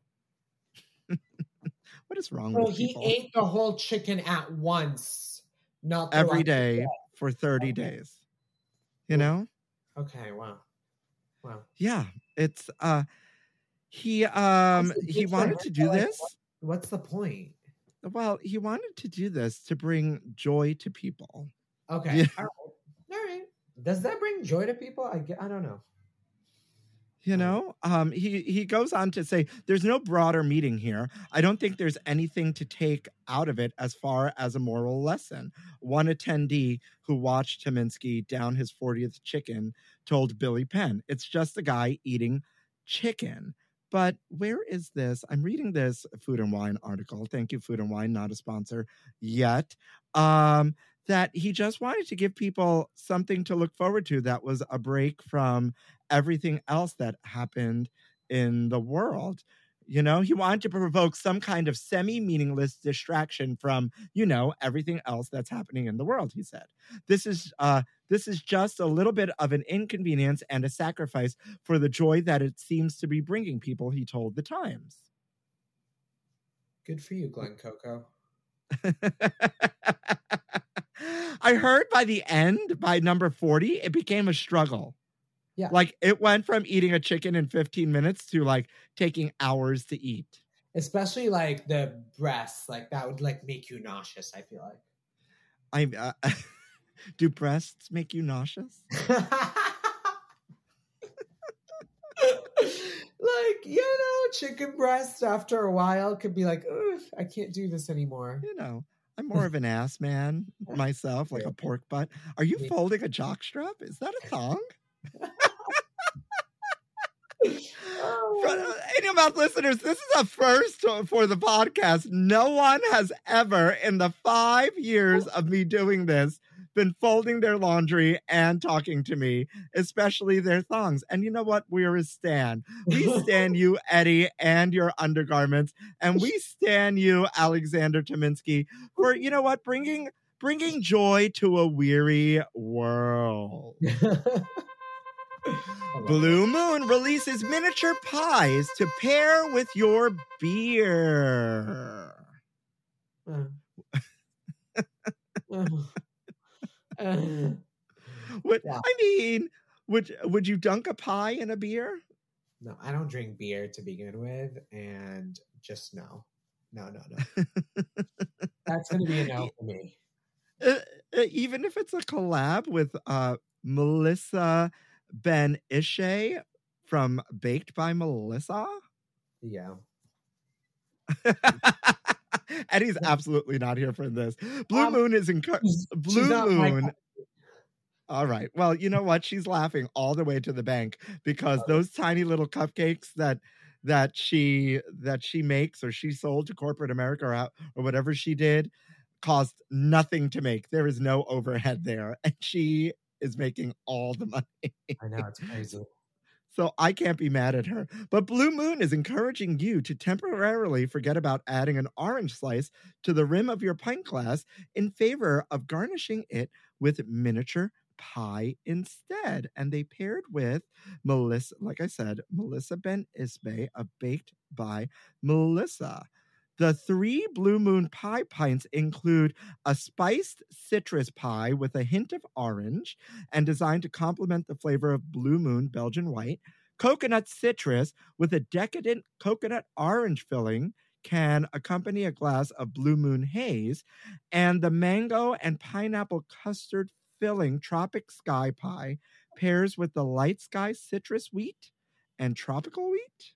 What is wrong So with he people? ate the whole chicken at once, not Every throughout the day day. for thirty Okay. days. You know? Okay, wow, wow. Yeah, it's uh he um That's he good for wanted him, to but, do like, this. what- What's the point? Well, he wanted to do this to bring joy to people. Okay, Yeah. all right, all right. Does that bring joy to people? I get, I don't know. You know, um, he he goes on to say, "There's no broader meaning here. I don't think there's anything to take out of it as far as a moral lesson." One attendee who watched Tominski down his fortieth chicken told Billy Penn, "It's just a guy eating chicken." But where is this? I'm reading this Food and Wine article. Thank you, Food and Wine, not a sponsor yet. Um, that he just wanted to give people something to look forward to that was a break from everything else that happened in the world. You know, he wanted to provoke some kind of semi-meaningless distraction from, you know, everything else that's happening in the world, he said. This is uh this is just a little bit of an inconvenience and a sacrifice for the joy that it seems to be bringing people, he told the Times. Good for you, Glenn Coco. I heard by the end, by number forty, it became a struggle. Yeah. Like it went from eating a chicken in fifteen minutes to like taking hours to eat. Especially like the breasts, like that would like make you nauseous, I feel like. I uh, do breasts make you nauseous? Like, you know, chicken breasts after a while could be like, ugh, I can't do this anymore. You know, I'm more of an ass man myself, like a pork butt. Are you Me- folding a jockstrap? Is that a thong? For, uh, Idiom Mouth listeners, this is a first for the podcast. No one has ever, in the five years of me doing this, been folding their laundry and talking to me, especially their thongs. And you know what? We're a stan. We stan you, Eddie, and your undergarments, and we stan you, Alexander Tominski, for, you know what, bringing bringing joy to a weary world. Blue Moon releases miniature pies to pair with your beer. Uh. Uh. Uh. What Yeah. I mean, would would you dunk a pie in a beer? No, I don't drink beer to begin with, and just no. No, no, no. That's going to be a no for me. Uh, uh, even if it's a collab with uh, Melissa Ben Ishay from Baked by Melissa. Yeah. Eddie's absolutely not here for this. Blue Um, Moon is encouraged. she's- she's Blue not my Moon. cup. All right. Well, you know what? She's laughing all the way to the bank because those tiny little cupcakes that that she that she makes or she sold to corporate America or, out- or whatever she did cost nothing to make. There is no overhead there, and she is making all the money. I know, it's crazy. So I can't be mad at her. But Blue Moon is encouraging you to temporarily forget about adding an orange slice to the rim of your pint glass in favor of garnishing it with miniature pie instead. And they paired with Melissa, like I said, Melissa Ben Ismay of Baked by Melissa. The three Blue Moon pie pints include a spiced citrus pie with a hint of orange and designed to complement the flavor of Blue Moon Belgian White, coconut citrus with a decadent coconut orange filling can accompany a glass of Blue Moon Haze, and the mango and pineapple custard filling Tropic Sky Pie pairs with the Light Sky citrus wheat and tropical wheat.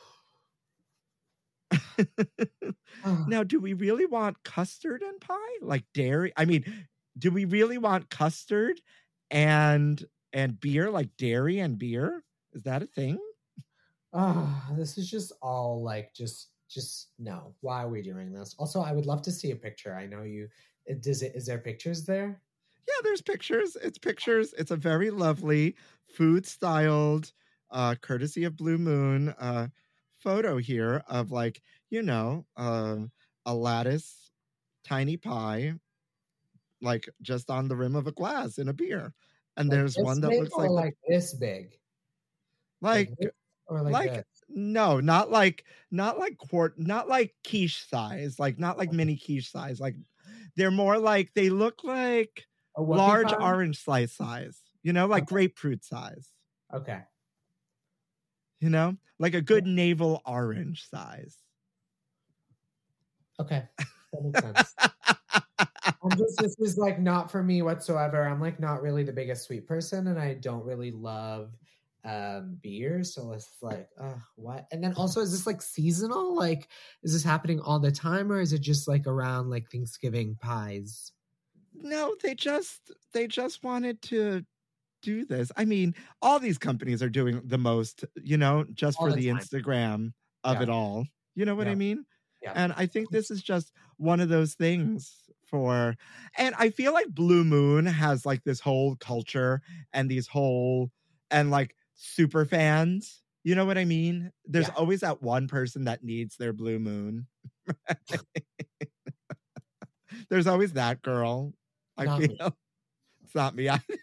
Now, do we really want custard and pie? Like dairy? I mean, do we really want custard and and beer, like dairy and beer? Is that a thing? Oh, this is just all like just just no. Why are we doing this? Also, I would love to see a picture. I know you does it is there pictures there? Yeah, there's pictures. It's pictures. It's a very lovely food styled, uh, courtesy of Blue Moon, uh, photo here of like, you know, uh, a lattice tiny pie, like just on the rim of a glass in a beer. And Like there's this one that big looks or like, the- like this big. like, this or like, like, this? no, not like, not like quart, not like quiche size, like not like mini quiche size. Like they're more like, they look like A whoopie large pie? orange slice size, you know, like Okay. grapefruit size. Okay. You know, like a good navel orange size. Okay. That makes sense. I'm just this is like not for me whatsoever. I'm like not really the biggest sweet person, and I don't really love um beer. So it's like, uh, what? And then also, is this like seasonal? Like, is this happening all the time, or is it just like around like Thanksgiving pies? No, they just they just wanted to do this. I mean, all these companies are doing the most, you know, just All for the the time. Instagram of Yeah. it all. You know what I Yeah. mean? Yeah. And I think this is just one of those things for, and I feel like Blue Moon has like this whole culture and these whole, and like super fans. You know what I mean? There's Yeah. always that one person that needs their Blue Moon. There's always that girl. I Not feel me. it's not me either.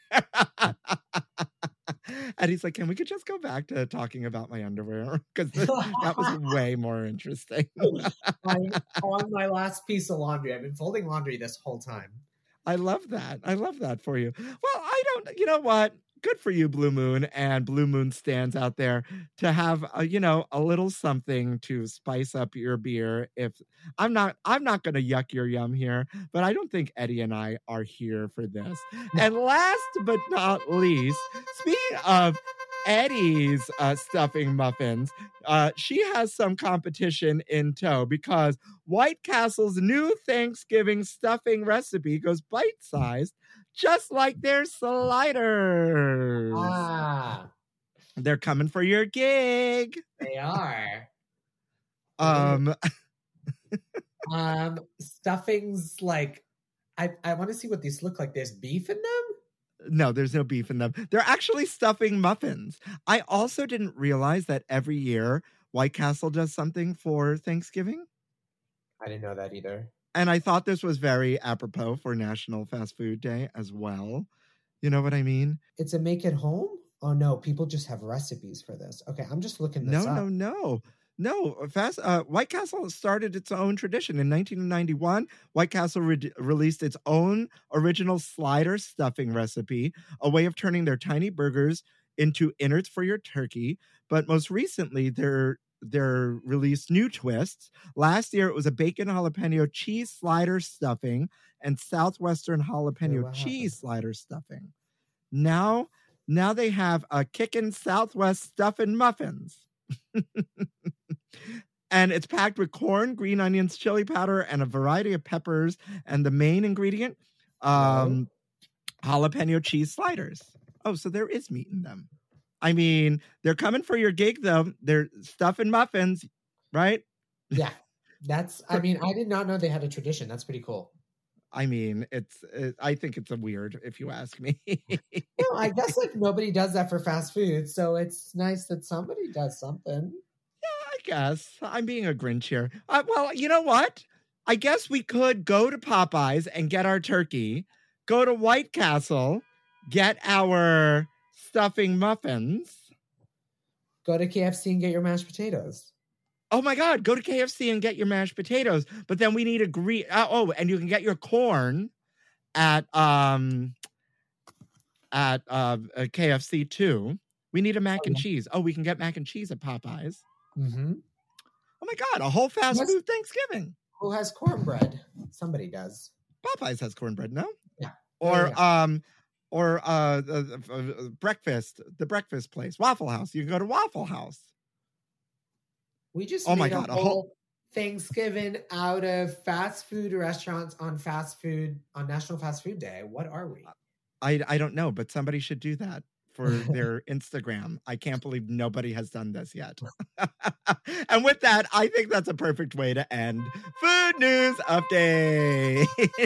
And he's like, can we could just go back to talking about my underwear? Because that was way more interesting. I'm on my last piece of laundry. I've been folding laundry this whole time. I love that. I love that for you. Well, I don't, you know what? Good for you, Blue Moon, and Blue Moon stands out there to have, a, you know, a little something to spice up your beer. If I'm not, I'm not going to yuck your yum here, but I don't think Eddie and I are here for this. And last but not least, speaking of Eddie's uh, stuffing muffins, uh, she has some competition in tow because White Castle's new Thanksgiving stuffing recipe goes bite-sized, just like their sliders. Ah, They're coming for your gig. they are. Um, Um, stuffings like I I want to see what these look like. There's beef in them. no, there's no beef in them. They're actually stuffing muffins. I also didn't realize that every year White Castle does something for Thanksgiving. I didn't know that either. And I thought this was very apropos for National Fast Food Day as well. You know what I mean? It's a make it home. Oh no, people just have recipes for this. Okay, I'm just looking this No, up. no, no. No, Fast uh, White Castle started its own tradition. In nineteen ninety-one, White Castle re- released its own original slider stuffing recipe, a way of turning their tiny burgers into innards for your turkey. But most recently, they're they're released new twists. Last year, it was a bacon jalapeno cheese slider stuffing and southwestern jalapeno what cheese happened? slider stuffing. Now, Now they have a Kickin' Southwest Stuffin' Muffins. And it's packed with corn, green onions, chili powder, and a variety of peppers. And the main ingredient, um, jalapeno cheese sliders. Oh, so there is meat in them. I mean, they're coming for your gig, though. They're stuffing muffins, right? Yeah, that's, I mean, I did not know they had a tradition. That's pretty cool. I mean, it's, it, I think it's a weird, if you ask me. No, I guess like nobody does that for fast food. So it's nice that somebody does something. I guess I'm being a Grinch here. Uh, well, you know what? I guess we could go to Popeyes and get our turkey, go to White Castle, get our stuffing muffins. Go to K F C and get your mashed potatoes. Oh my God, go to K F C and get your mashed potatoes. But then we need a green. Uh, oh, and you can get your corn at um at uh, K F C too. We need a mac Oh, and yeah. cheese. Oh, we can get mac and cheese at Popeyes. Mm-hmm. Oh my God, a whole fast Yes. food Thanksgiving. Who has cornbread? Somebody does. Popeyes has cornbread, no? Yeah. Or Yeah, um, or uh, uh, uh, breakfast, the breakfast place, Waffle House. You can go to Waffle House. We just Oh my made God, a a whole, whole- Thanksgiving out of fast food restaurants on fast food on National Fast Food Day. What are we? I I don't know, but somebody should do that for their Instagram. I can't believe nobody has done this yet. And with that, I think that's a perfect way to end Food News Update.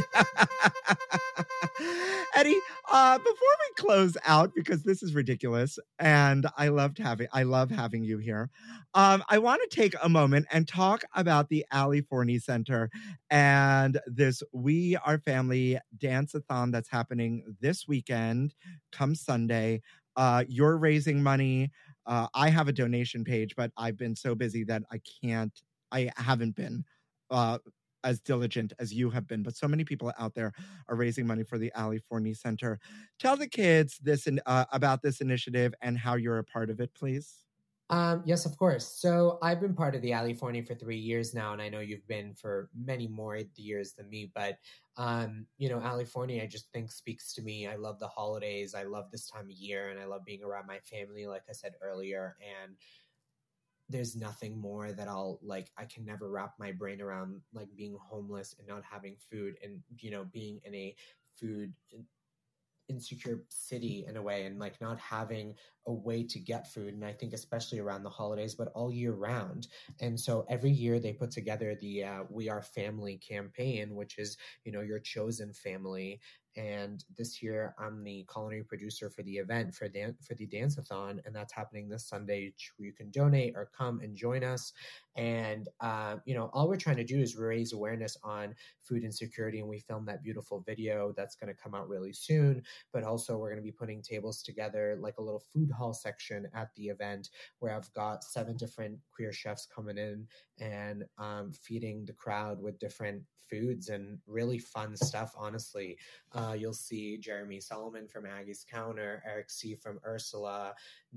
Eddie, uh, before we close out, because this is ridiculous, and I loved having I love having you here. Um, I want to take a moment and talk about the Ali Forney Center and this We Are Family Dance-a-thon that's happening this weekend, come Sunday. Uh, you're raising money. Uh, I have a donation page, but I've been so busy that I can't, I haven't been uh, as diligent as you have been. But so many people out there are raising money for the Ali Forney Center. Tell the kids this in, uh, about this initiative and how you're a part of it, please. Um, yes, of course. So I've been part of the Ali Forney for three years now, and I know you've been for many more years than me. But um, you know, Ali Forney, I just think speaks to me. I love the holidays. I love this time of year, and I love being around my family, like I said earlier. And there's nothing more that I'll like. I can never wrap my brain around like being homeless and not having food, and you know, being in a food insecure city in a way, and like not having a way to get food. And I think especially around the holidays, but all year round. And so every year they put together the uh, We Are Family campaign, which is, you know, your chosen family. And this year I'm the culinary producer for the event for dan- for the dance-a-thon, and that's happening this Sunday, where you can donate or come and join us. And uh, you know, all we're trying to do is raise awareness on food insecurity, and we filmed that beautiful video that's going to come out really soon. But also we're going to be putting tables together, like a little food hall section at the event, where I've got seven different queer chefs coming in and um, feeding the crowd with different foods and really fun stuff, honestly. Uh, you'll see Jeremy Solomon from Aggie's Counter, Eric C. from Ursula,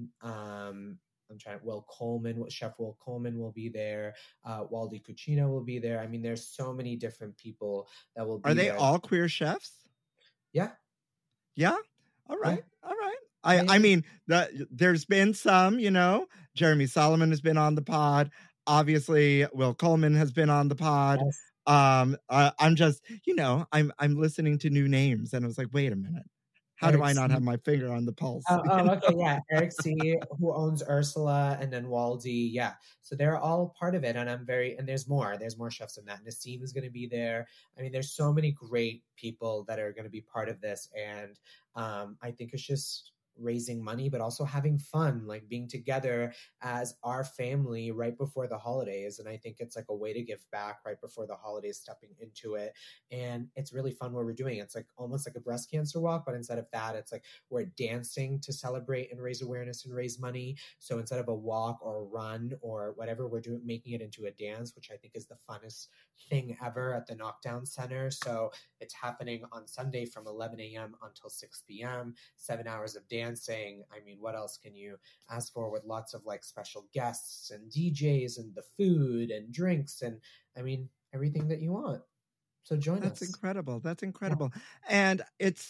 um, I'm trying, Will Coleman, Chef Will Coleman will be there. Uh, Waldy Cucino will be there. I mean, there's so many different people that will be Are they there. all queer chefs? Yeah. Yeah. All right. Yeah. All right. I, Yeah. I mean, the, there's been some, you know, Jeremy Solomon has been on the pod. Obviously, Will Coleman has been on the pod. Yes. Um, uh, I'm just, you know, I'm I'm listening to new names, and I was like, wait a minute, how do Eric I not C. have my finger on the pulse? Oh, You oh, know? okay, yeah. Eric C, who owns Ursula, and then Waldy, yeah. So they're all part of it, and I'm very, and there's more. There's more chefs than that. Nassim is going to be there. I mean, there's so many great people that are going to be part of this, and um, I think it's just raising money, but also having fun, like being together as our family right before the holidays. And I think it's like a way to give back right before the holidays, stepping into it. And it's really fun what we're doing. It's like almost like a breast cancer walk, but instead of that, it's like we're dancing to celebrate and raise awareness and raise money. So instead of a walk or a run or whatever, we're doing, making it into a dance, which I think is the funnest thing ever at the Knockdown Center. So it's happening on Sunday from eleven a.m. until six p.m., seven hours of dance. Dancing. I mean, what else can you ask for, with lots of like special guests and D Js and the food and drinks and I mean everything that you want. So join That's us. incredible. That's incredible. Yeah. And it's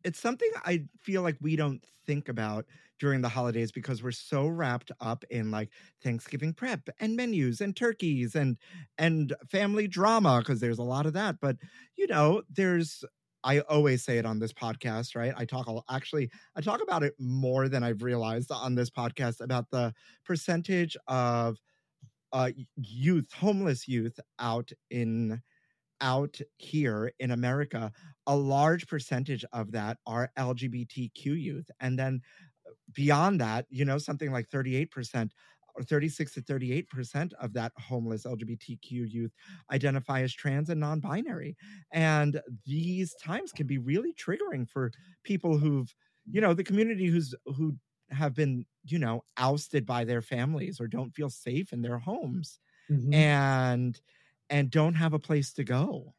it's something I feel like we don't think about during the holidays because we're so wrapped up in like Thanksgiving prep and menus and turkeys and and family drama, because there's a lot of that. But you know, there's I always say it on this podcast, right? I talk actually I talk about it more than I've realized on this podcast about the percentage of uh, youth, homeless youth out in out here in America. A large percentage of that are L G B T Q youth, and then beyond that, you know, something like thirty-eight percent or thirty-six to thirty-eight percent of that homeless L G B T Q youth identify as trans and non-binary. And these times can be really triggering for people who've, you know, the community who's who have been, you know, ousted by their families or don't feel safe in their homes, mm-hmm. and and don't have a place to go.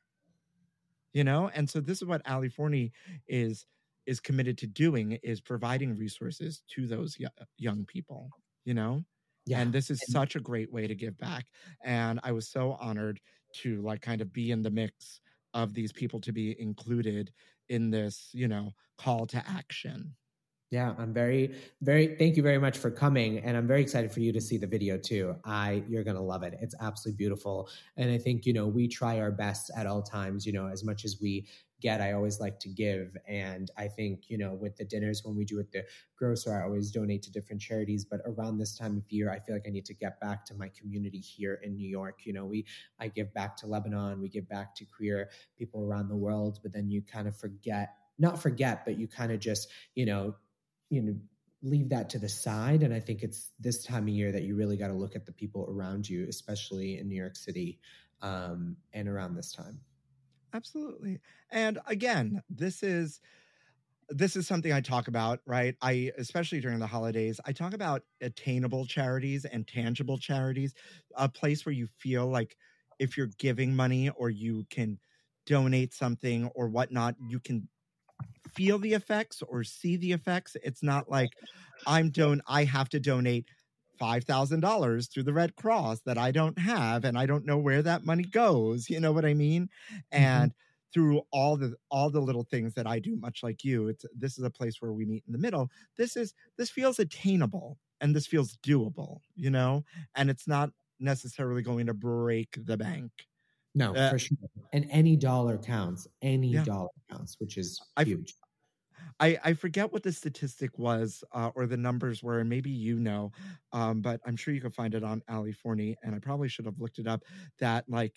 You know, and so this is what Ali Forney is is committed to doing, is providing resources to those y- young people, you know? Yeah. And this is such a great way to give back. And I was so honored to like kind of be in the mix of these people, to be included in this, you know, call to action. Yeah, I'm very, very, thank you very much for coming. And I'm very excited for you to see the video too. I, you're going to love it. It's absolutely beautiful. And I think, you know, we try our best at all times, you know, as much as we get, I always like to give. And I think, you know, with the dinners, when we do at the grocer, I always donate to different charities. But around this time of year, I feel like I need to get back to my community here in New York. You know, we, I give back to Lebanon, we give back to queer people around the world, but then you kind of forget, not forget, but you kind of just, you know, you know, leave that to the side. And I think it's this time of year that you really got to look at the people around you, especially in New York City, um, and around this time. Absolutely. And again, this is, this is something I talk about, right? I, especially during the holidays, I talk about attainable charities and tangible charities, a place where you feel like if you're giving money or you can donate something or whatnot, you can feel the effects or see the effects. It's not like I'm don I have to donate five thousand dollars through the Red Cross that I don't have, and I don't know where that money goes. You know what I mean? Mm-hmm. And through all the all the little things that I do, much like you, it's this is a place where we meet in the middle. This is this feels attainable and this feels doable, you know, and it's not necessarily going to break the bank. No, uh, for sure. And any dollar counts. Any yeah. dollar counts, which is huge. I, I forget what the statistic was uh, or the numbers were, and maybe you know, um, but I'm sure you can find it on Ali Forney, and I probably should have looked it up, that like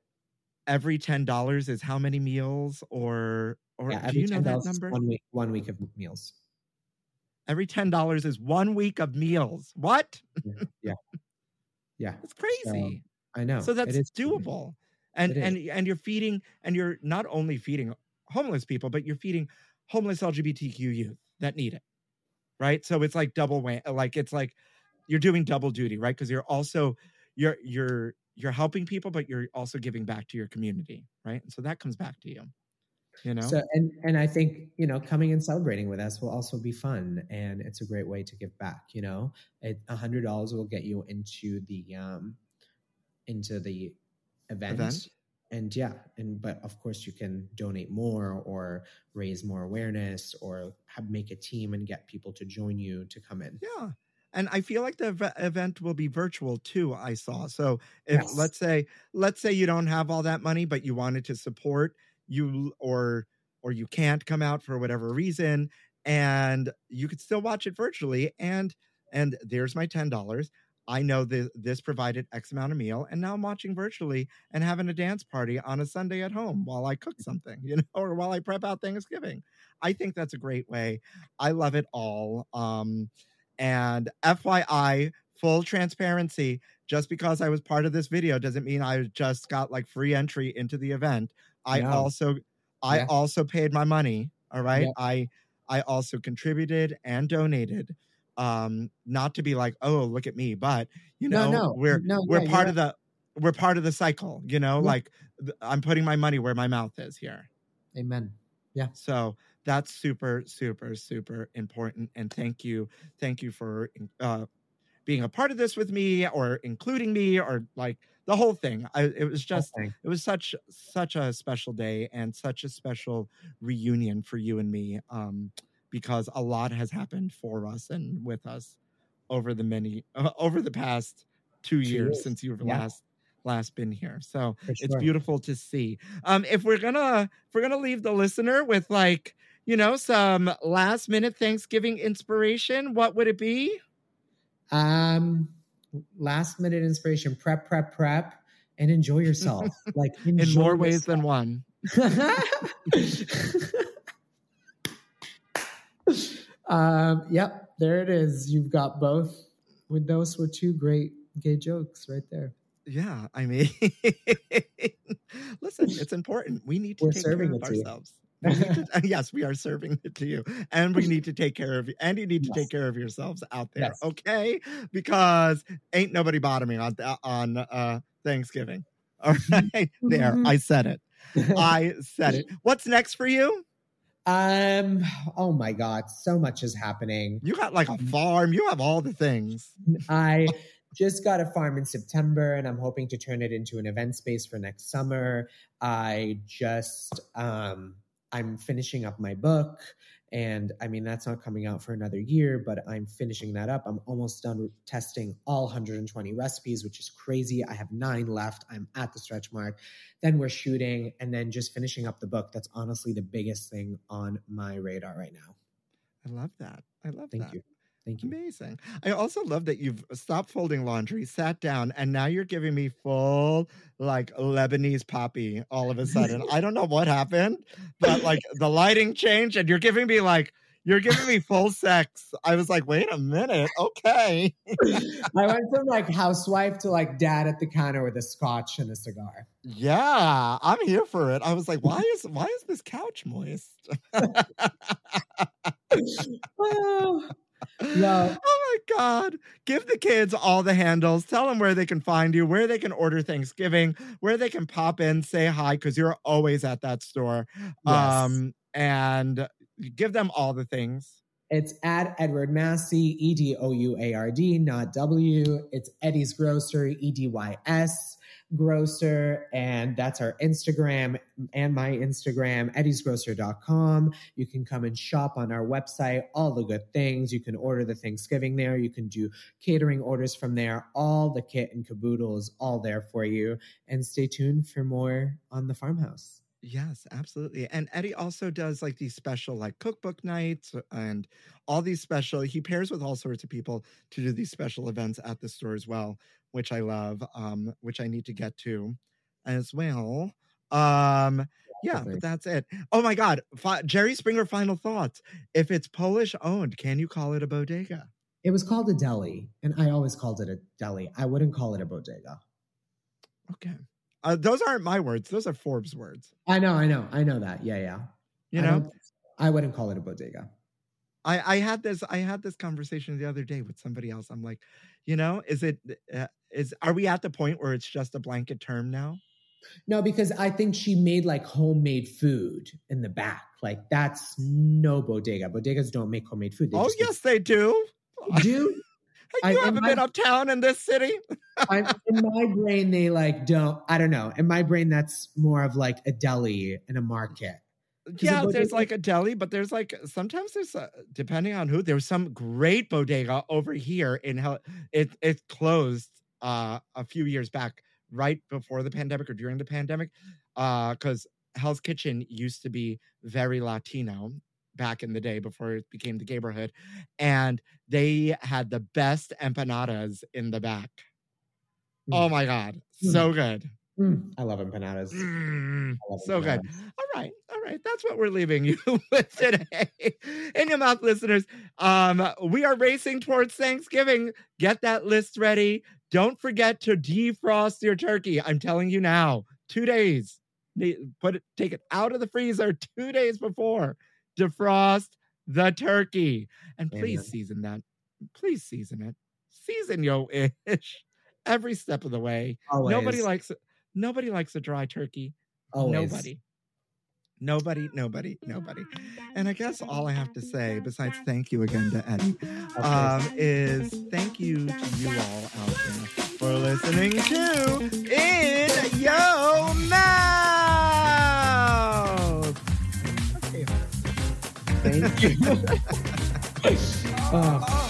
every ten dollars is how many meals, or or yeah, do you know that number? One week, one week of meals. Every ten dollars is one week of meals. What? Yeah. Yeah. It's crazy. So, I know. So that's doable. And and and you're feeding, and you're not only feeding homeless people, but you're feeding homeless L G B T Q youth that need it, right? So it's like double way, like it's like you're doing double duty, right? Because you're also you're you're you're helping people, but you're also giving back to your community, right? And so that comes back to you, you know. So and and I think, you know, coming and celebrating with us will also be fun, and it's a great way to give back. You know, a hundred dollars will get you into the um into the event. event. And yeah, and but of course you can donate more or raise more awareness or have, make a team and get people to join you to come in. Yeah. And I feel like the ev- event will be virtual too, I saw. So if yes. let's say let's say you don't have all that money, but you wanted to support you, or or you can't come out for whatever reason, and you could still watch it virtually. And and there's my ten dollars. I know that this provided X amount of meal, and now I'm watching virtually and having a dance party on a Sunday at home while I cook something, you know, or while I prep out Thanksgiving. I think that's a great way. I love it all. Um, and F Y I, full transparency, just because I was part of this video doesn't mean I just got like free entry into the event. I no. also, I yeah. also paid my money. All right. Yeah. I, I also contributed and donated. Um, not to be like, oh, look at me, but you know, no, no, we're no, we're yeah, part yeah. of the we're part of the cycle, you know, yeah. like th- I'm putting my money where my mouth is here. Amen. Yeah. So that's super, super, super important. And thank you, thank you for uh, being a part of this with me or including me or like the whole thing. I, it was just, Okay. it was such, such a special day and such a special reunion for you and me, um, because a lot has happened for us and with us over the many, uh, over the past two, two years, years since you've yeah. last last been here. So sure. It's beautiful to see. Um, if we're gonna, if we're gonna leave the listener with like, you know, some last minute Thanksgiving inspiration, what would it be? Um, last minute inspiration, prep, prep, prep, and enjoy yourself. Like enjoy in more yourself. ways than one. um, yep, there it is. You've got both. With those were two great gay jokes right there. Yeah, I mean, listen, it's important. We need to We're take serving care of it to ourselves. We need to, uh, yes, we are serving it to you, and we need to take care of you, and you need to yes. take care of yourselves out there, yes. okay? Because ain't nobody bottoming on on uh, Thanksgiving. All right, there, I said it. I said it. What's next for you? Um. Oh my God, so much is happening. You got like a farm. You have all the things. I just got a farm in September, and I'm hoping to turn it into an event space for next summer. I just um. I'm finishing up my book, and I mean, that's not coming out for another year, but I'm finishing that up. I'm almost done testing all one hundred twenty recipes, which is crazy. I have nine left. I'm at the stretch mark. Then we're shooting and then just finishing up the book. That's honestly the biggest thing on my radar right now. I love that. I love Thank that. you. Thank you. Amazing. I also love that you've stopped folding laundry, sat down, and now you're giving me full like Lebanese poppy all of a sudden. I don't know what happened, but like the lighting changed and you're giving me like, you're giving me full sex. I was like, wait a minute. Okay. I went from like housewife to like dad at the counter with a scotch and a cigar. Yeah, I'm here for it. I was like, why is, why is this couch moist? oh. Yeah. Oh my God. Give the kids all the handles. Tell them where they can find you, where they can order Thanksgiving, where they can pop in, say hi, because you're always at that store. Yes. Um, and give them all the things. It's at Edward Massey, E D O U A R D, not W. It's Eddie's Grocery, E D Y S Grocer, and that's our Instagram and my Instagram, eddies grocer dot com. You can come and shop on our website, all the good things. You can order the Thanksgiving there. You can do catering orders from there. All the kit and caboodle is all there for you. And stay tuned for more on the farmhouse. Yes, absolutely. And Eddie also does like these special like cookbook nights and all these special, he pairs with all sorts of people to do these special events at the store as well, which I love, um, which I need to get to as well. Um, yeah, but that's it. Oh my God. Fi- Jerry Springer, final thoughts. If it's Polish owned, can you call it a bodega? It was called a deli, and I always called it a deli. I wouldn't call it a bodega. Okay. Uh, those aren't my words. Those are Forbes words. I know, I know, I know that. Yeah, yeah. You know, I, I wouldn't call it a bodega. I, I had this. I had this conversation the other day with somebody else. I'm like, you know, is it? Uh, is are we at the point where it's just a blanket term now? No, because I think she made like homemade food in the back. Like that's no bodega. Bodegas don't make homemade food. They oh yes, make- they do. Do. You I, haven't my, been uptown in this city? I, in my brain, they like don't, I don't know. In my brain, that's more of like a deli and a market. Yeah, there's like a deli, but there's like, sometimes there's, a, depending on who, there's some great bodega over here in Hell. It, it closed uh, a few years back, right before the pandemic or during the pandemic, because uh, Hell's Kitchen used to be very Latino back in the day before it became the Gayborhood, and they had the best empanadas in the back. Mm. Oh my God, mm. so good. Mm. I love empanadas. Mm. I love so empanadas. Good. All right, all right. That's what we're leaving you with today. In Your Mouth listeners, um, we are racing towards Thanksgiving. Get that list ready. Don't forget to defrost your turkey. I'm telling you now, two days. Put it, take it out of the freezer two days before. Defrost the turkey. And please Amen. season that. Please season it. Season yo ish every step of the way. Always. Nobody likes it. Nobody likes a dry turkey. Always. Nobody. Nobody, nobody, nobody. And I guess all I have to say, besides thank you again to Eddie, um, is thank you to you all out there for listening to In Yo Mouth. Okay. Thank you. Oh.